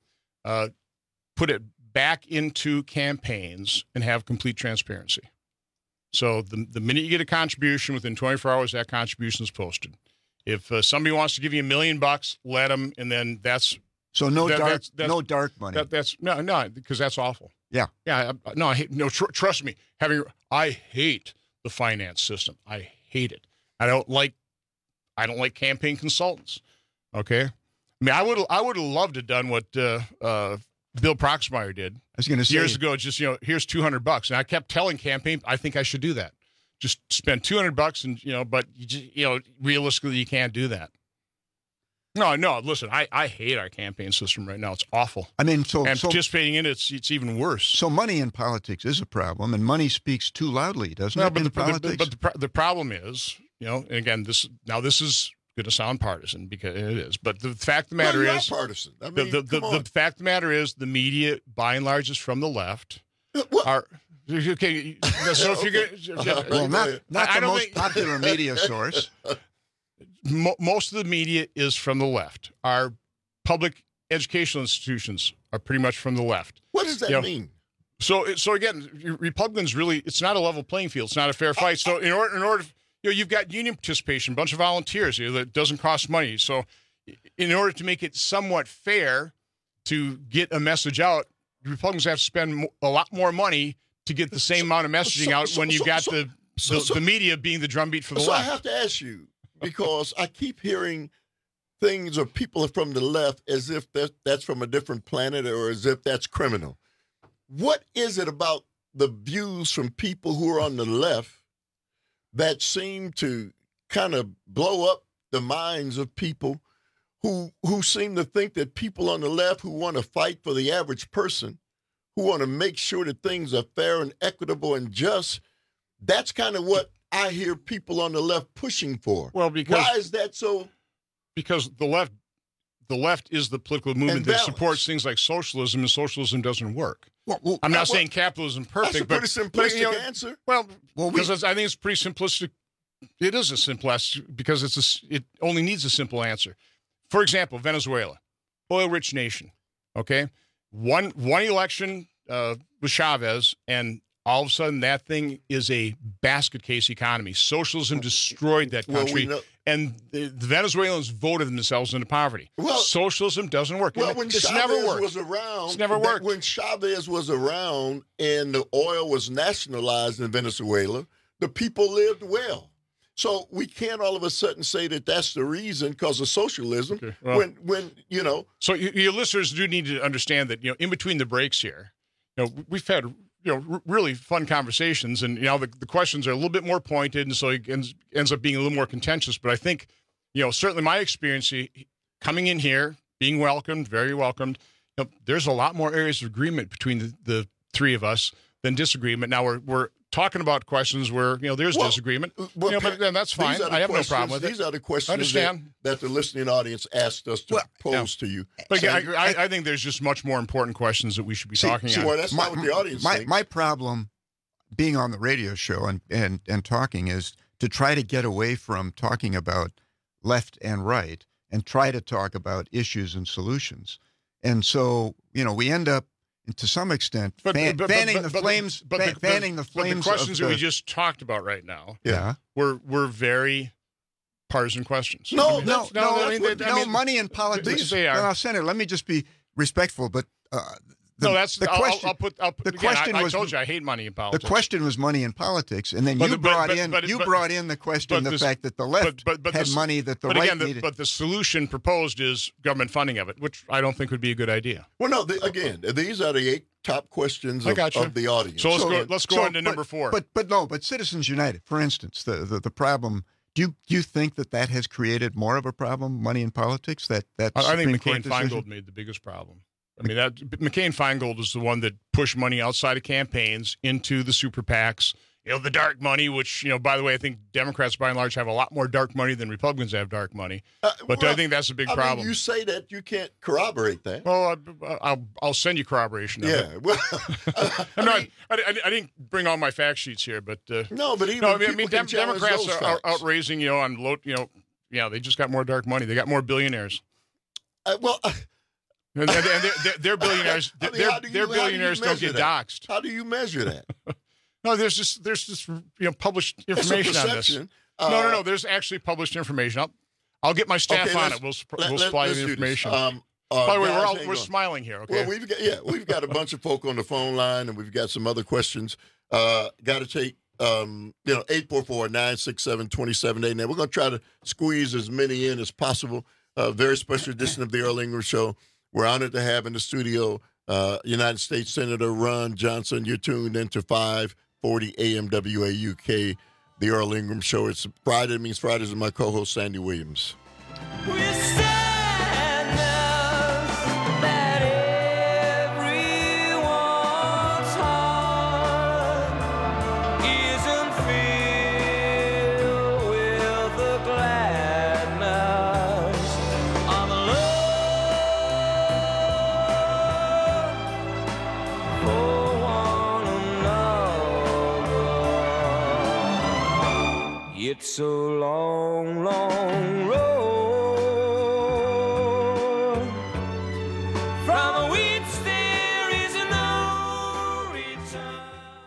put it back into campaigns and have complete transparency. So the minute you get a contribution, within 24 hours, that contribution is posted. If somebody wants to give you $1 million, let them, and then that's so no dark money. No, because that's awful. Yeah. Trust me. I hate the finance system. I hate it. I don't like campaign consultants. Okay. I mean, I would have loved to have done what Bill Proxmire did. I was going to say years ago. Just here's $200, and I kept telling campaign, I think I should do that. Just spend $200, and but realistically, you can't do that. No. Listen, I hate our campaign system right now. It's awful. I mean, participating in it, it's even worse. So money in politics is a problem, and money speaks too loudly, doesn't it? But the problem is, and again, this is going to sound partisan because it is. But the fact of the matter is, partisan. I mean, the fact of the matter is, the media, by and large, is from the left. Okay, so if you're not the most popular media source. Most of the media is from the left. Our public educational institutions are pretty much from the left. What does that mean? So again, Republicans really, it's not a level playing field. It's not a fair fight. So in order, you've got union participation, a bunch of volunteers that doesn't cost money. So in order to make it somewhat fair to get a message out, Republicans have to spend a lot more money to get the same amount of messaging out when you've got the media being the drumbeat for the left. I have to ask you, because I keep hearing things or people from the left as if that's from a different planet or as if that's criminal. What is it about the views from people who are on the left that seem to kind of blow up the minds of people who seem to think that people on the left who want to fight for the average person, who want to make sure that things are fair and equitable and just, that's kind of what I hear people on the left pushing for. Well, because why is that so? Because the left is the political movement that supports things like socialism, and socialism doesn't work. Well, I'm not saying capitalism perfect, that's a pretty simplistic answer. Well, because I think it's pretty simplistic. It is a simplistic because it only needs a simple answer. For example, Venezuela, oil-rich nation. Okay, one election with Chavez, and all of a sudden that thing is a basket case economy. Socialism destroyed that country, and the Venezuelans voted themselves into poverty. Well, socialism doesn't work. Well, when Chavez was around, it's never worked. When Chavez was around and the oil was nationalized in Venezuela, the people lived well. So we can't all of a sudden say that that's the reason because of socialism. Okay, well, when you know. So your listeners do need to understand that in between the breaks here, we've had really fun conversations, and the questions are a little bit more pointed, and so it ends up being a little more contentious. But I think certainly my experience coming in here, being welcomed, very welcomed. There's a lot more areas of agreement between the three of us than disagreement. Now we're talking about questions where there's disagreement, but then that's fine. I have no problem with it. These are the questions that the listening audience asked us to pose to you. But again, I think there's just much more important questions that we should be talking about. Well, that's not what the audience thinks. My problem being on the radio show and talking is to try to get away from talking about left and right and try to talk about issues and solutions. And so, we end up, to some extent, fanning the flames. But the questions that we just talked about right now, were very partisan questions. No, money and politics. Now, Senator, let me just be respectful, but the question. I told you I hate money in politics. The question was money in politics, and then you brought in the question, the fact that the left had money that the right needed. But the solution proposed is government funding of it, which I don't think would be a good idea. Well, no. These are the 8 top questions of the audience. So let's go on to number 4. But Citizens United, for instance, the problem. Do you think that has created more of a problem, money in politics? I think McCain-Feingold made the biggest problem. I mean, that McCain-Feingold is the one that pushed money outside of campaigns into the super PACs. The dark money, which, by the way, I think Democrats by and large have a lot more dark money than Republicans have dark money. But I think that's a big problem. You say that, you can't corroborate that. Well, I'll send you corroboration. Well, I didn't bring all my fact sheets here, but Democrats are outraising, on low, they just got more dark money. They got more billionaires. And they're billionaires. Their billionaires don't get doxxed. How do you measure that? No, there's just published information on this. No. There's actually published information. I'll get my staff on it. We'll supply the information. By the way, we're smiling here. Okay. Well, we've got a bunch of folk on the phone line, and we've got some other questions. Got to take 844-967-2789. We're going to try to squeeze as many in as possible. Very special edition of the Earl Ingram Show. We're honored to have in the studio United States Senator Ron Johnson. You're tuned into 540 AM WAUK, the Earl Ingram Show. It's Friday. It means Fridays with my co-host, Sandy Williams. It's a long, long road from which there is no return.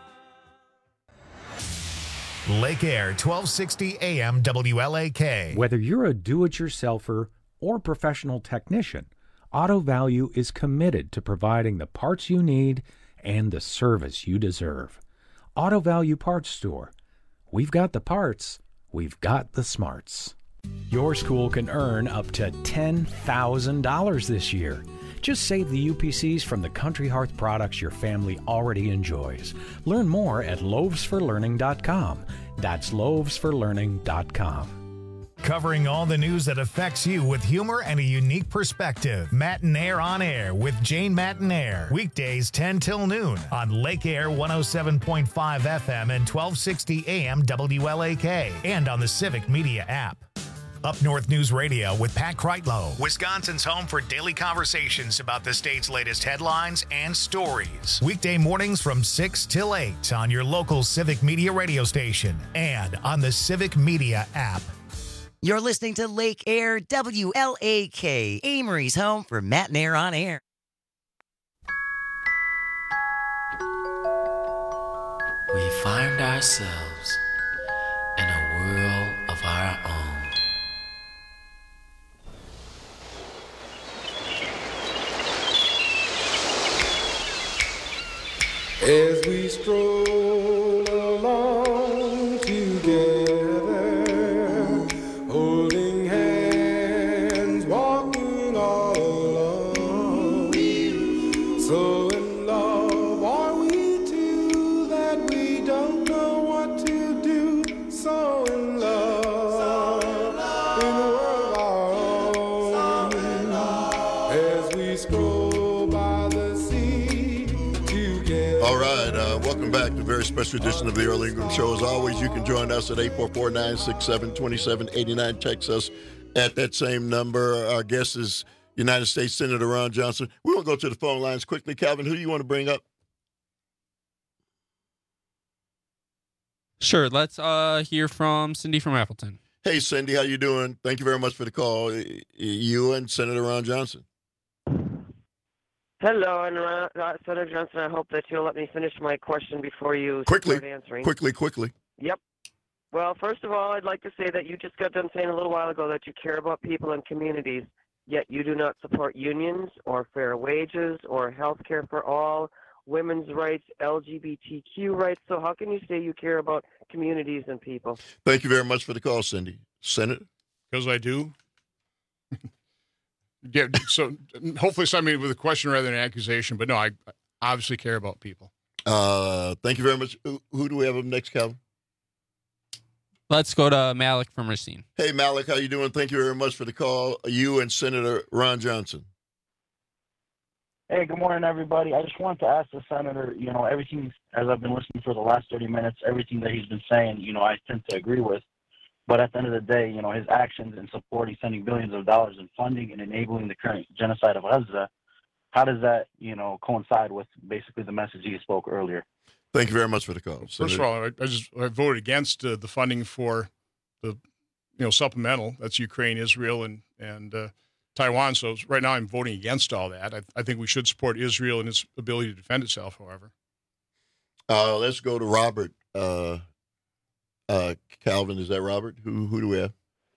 Lake Air, 1260 AM WLAK. Whether you're a do-it-yourselfer or professional technician, Auto Value is committed to providing the parts you need and the service you deserve. Auto Value Parts Store. We've got the parts. We've got the smarts. Your school can earn up to $10,000 this year. Just save the UPCs from the Country Hearth products your family already enjoys. Learn more at loavesforlearning.com. That's loavesforlearning.com. Covering all the news that affects you with humor and a unique perspective. Matinaire on Air with Jane Matinaire. Weekdays 10 till noon on Lake Air 107.5 FM and 1260 AM WLAK. And on the Civic Media app. Up North News Radio with Pat Kreitlow, Wisconsin's home for daily conversations about the state's latest headlines and stories. Weekday mornings from 6 till 8 on your local Civic Media radio station and on the Civic Media app. You're listening to Lake Air WLAK, Amory's home for Matinaire on Air. We find ourselves in a world of our own. As we stroll along together, holding hands, walking all alone. So in love are we two that we don't know what to do. So in love, in a world of our own. As we stroll by the sea together. All right, welcome back to a very special edition of the Earl Ingram Show. As always, you can join us at 844-967-2789. Text us at that same number. Our guest is United States Senator Ron Johnson. We want to go to the phone lines quickly. Calvin, who do you want to bring up? Sure. Let's hear from Cindy from Appleton. Hey, Cindy, how you doing? Thank you very much for the call. You and Senator Ron Johnson. Hello, and Senator Johnson, I hope that you'll let me finish my question before you start answering. Quickly. Yep. Well, first of all, I'd like to say that you just got done saying a little while ago that you care about people and communities, yet you do not support unions or fair wages or health care for all, women's rights, LGBTQ rights. So how can you say you care about communities and people? Thank you very much for the call, Cindy. Senator? Because I do. Yeah, so hopefully somebody with a question rather than an accusation, but no, I obviously care about people. Thank you very much. Who do we have up next, Calvin? Let's go to Malik from Racine. Hey, Malik, how you doing? Thank you very much for the call. You and Senator Ron Johnson. Hey, good morning, everybody. I just wanted to ask the senator, everything, as I've been listening for the last 30 minutes, everything that he's been saying, I tend to agree with. But at the end of the day, his actions in supporting sending billions of dollars in funding and enabling the current genocide of Gaza, how does that, coincide with basically the message he spoke earlier? Thank you very much for the call. First of all, I voted against the funding for the supplemental. That's Ukraine, Israel, and Taiwan. So right now I'm voting against all that. I think we should support Israel and its ability to defend itself, however. Let's go to Robert. Calvin, is that Robert? Who do we have?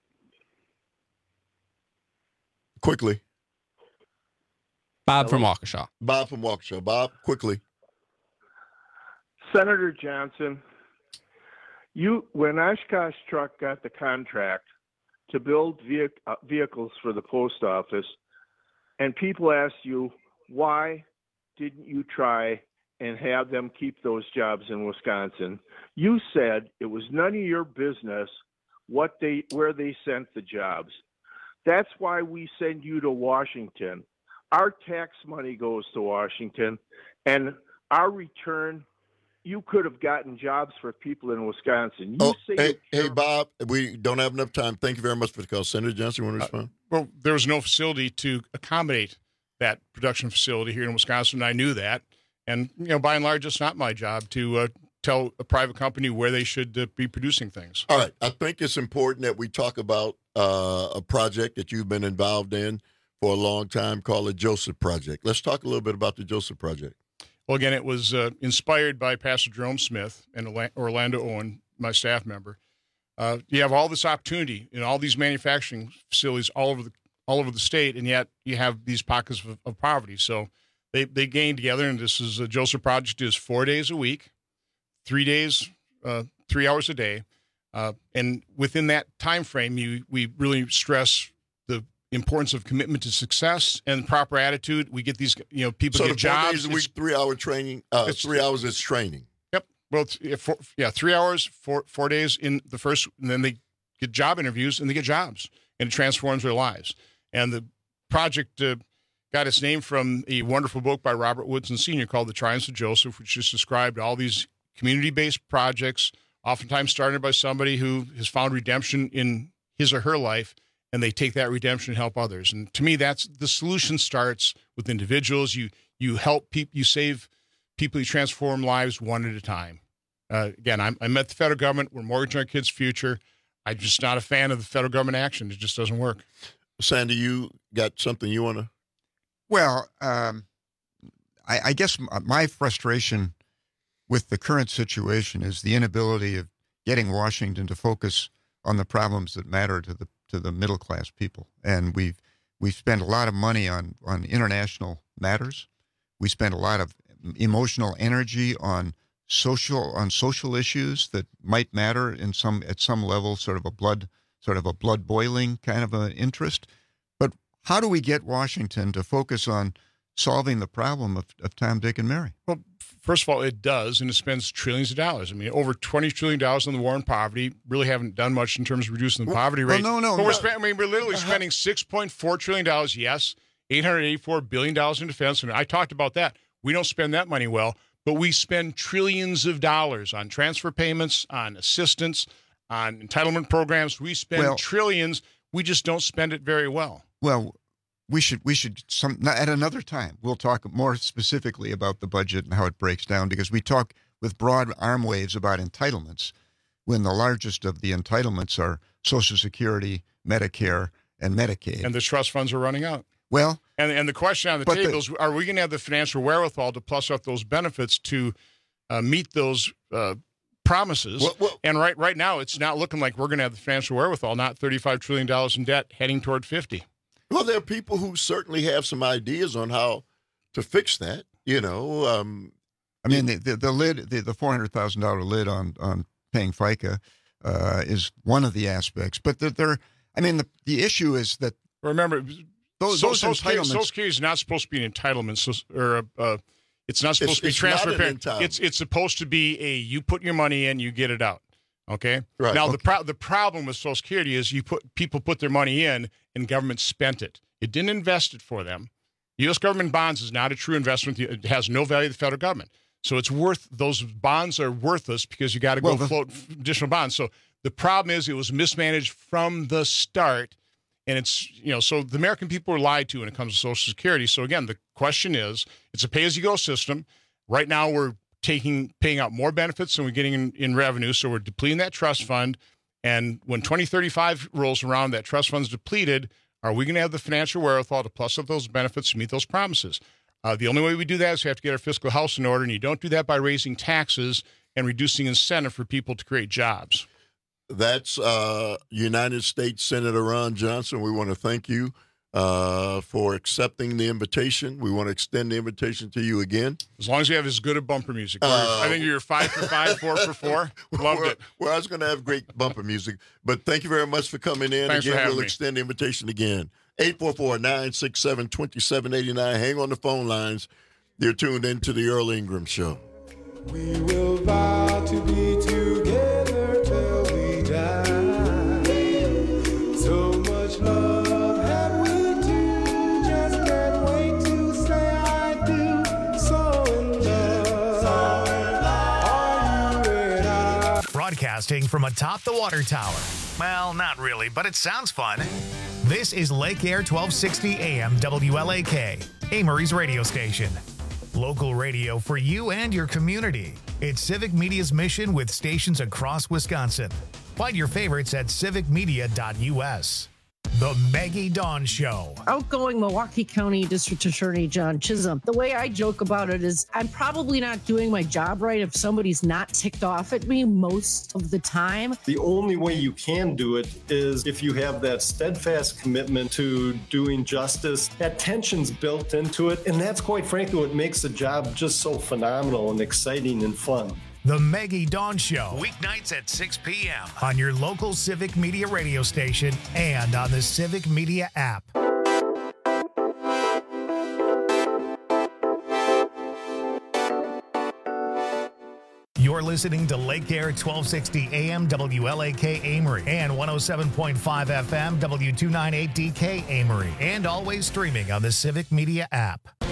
Quickly. Bob from Waukesha. Bob from Waukesha. Bob, quickly. Senator Johnson, when Oshkosh Truck got the contract to build vehicles for the post office, and people asked you, why didn't you try and have them keep those jobs in Wisconsin? You said it was none of your business where they sent the jobs. That's why we send you to Washington. Our tax money goes to Washington, and our return, you could have gotten jobs for people in Wisconsin. Hey, Bob, we don't have enough time. Thank you very much for the call. Senator Johnson, you want to respond? Well, there was no facility to accommodate that production facility here in Wisconsin. I knew that. And, by and large, it's not my job to tell a private company where they should be producing things. All right. I think it's important that we talk about a project that you've been involved in for a long time called the Joseph Project. Let's talk a little bit about the Joseph Project. Well, again, it was inspired by Pastor Jerome Smith and Orlando Owen, my staff member. You have all this opportunity in all these manufacturing facilities all over the state, and yet you have these pockets of poverty. So they gained together, and this is a Joseph Project is 4 days a week, 3 days, 3 hours a day. And within that time frame, we really stress the importance of commitment to success and proper attitude. We get these, people so get the 4 jobs. days a week, 3 hour training. 3 hours is training. Yep. Well, 3 hours, 4 days in the first, and then they get job interviews and they get jobs, and it transforms their lives. And the project got its name from a wonderful book by Robert Woodson Sr. called The Triumphs of Joseph, which just described all these community-based projects, oftentimes started by somebody who has found redemption in his or her life, and they take that redemption and help others. And to me, that's the solution starts with individuals. You help people, you save people, you transform lives one at a time. Again, I'm at the federal government. We're mortgaging our kids' future. I'm just not a fan of the federal government action. It just doesn't work. Sandy, you got something you want to? Well, I guess my frustration with the current situation is the inability of getting Washington to focus on the problems that matter to the middle class people. And we've spent a lot of money on international matters. We spent a lot of emotional energy on social issues that might matter at some level, sort of a blood boiling kind of an interest. But how do we get Washington to focus on solving the problem of Tom, Dick, and Mary? Well, first of all, it does, and it spends trillions of dollars. I mean, over $20 trillion on the war on poverty. Really haven't done much in terms of reducing the poverty rate. Well, no. But we're literally spending $6.4 trillion, yes, $884 billion in defense, and I talked about that. We don't spend that money well, but we spend trillions of dollars on transfer payments, on assistance, on entitlement programs. We spend trillions. We just don't spend it very well. Well, we should at another time. We'll talk more specifically about the budget and how it breaks down, because we talk with broad arm waves about entitlements when the largest of the entitlements are Social Security, Medicare, and Medicaid. And the trust funds are running out. Well, and the question on the table is, are we going to have the financial wherewithal to plus up those benefits to meet those promises? And right now, it's not looking like we're going to have the financial wherewithal, not $35 trillion in debt heading toward 50. Well, there are people who certainly have some ideas on how to fix that. I mean, the lid, the $400,000 lid on paying FICA is one of the aspects. But the issue is that, remember, those Social entitlements. Security is not supposed to be an entitlement, it's not supposed to be transfer payment. It's supposed to be you put your money in, you get it out. Okay. Right. Now the problem with Social Security is people put their money in and government spent it. It didn't invest it for them. U.S. government bonds is not a true investment. It has no value to the federal government. So those bonds are worthless because you got to go float additional bonds. So the problem is it was mismanaged from the start. And it's, so the American people are lied to when it comes to Social Security. So again, the question is, it's a pay-as-you-go system. Right now we're paying out more benefits than we're getting in revenue. So we're depleting that trust fund. And when 2035 rolls around, that trust fund's depleted. Are we going to have the financial wherewithal to plus up those benefits to meet those promises? The only way we do that is we have to get our fiscal house in order. And you don't do that by raising taxes and reducing incentive for people to create jobs. That's United States Senator Ron Johnson. We want to thank you for accepting the invitation. We want to extend the invitation to you again. As long as you have as good a bumper music. I think you're 5 for 5, 4 for 4. Loved it. Well, I was going to have great bumper music. But thank you very much for coming in. Thanks again, for having we'll me. extend the invitation again. 844-967-2789. Hang on the phone lines. You're tuned into the Earl Ingram Show. We will vow to be together till we die. So much love have we two, just can't wait to say I do. So in love, are you and I? Broadcasting from atop the water tower. Well, not really, but it sounds fun. This is Lake Air 1260 AM WLAK, Amory's radio station. Local radio for you and your community. It's Civic Media's mission with stations across Wisconsin. Find your favorites at civicmedia.us. The Maggie Dawn Show. Outgoing Milwaukee County District Attorney John Chisholm. The way I joke about it is I'm probably not doing my job right if somebody's not ticked off at me most of the time. The only way you can do it is if you have that steadfast commitment to doing justice. That tension's built into it, and that's quite frankly what makes the job just so phenomenal and exciting and fun. The Maggie Dawn Show, weeknights at 6 p.m. on your local Civic Media radio station and on the Civic Media app. You're listening to Lake Air 1260 AM WLAK Amory and 107.5 FM W298DK Amory, and always streaming on the Civic Media app.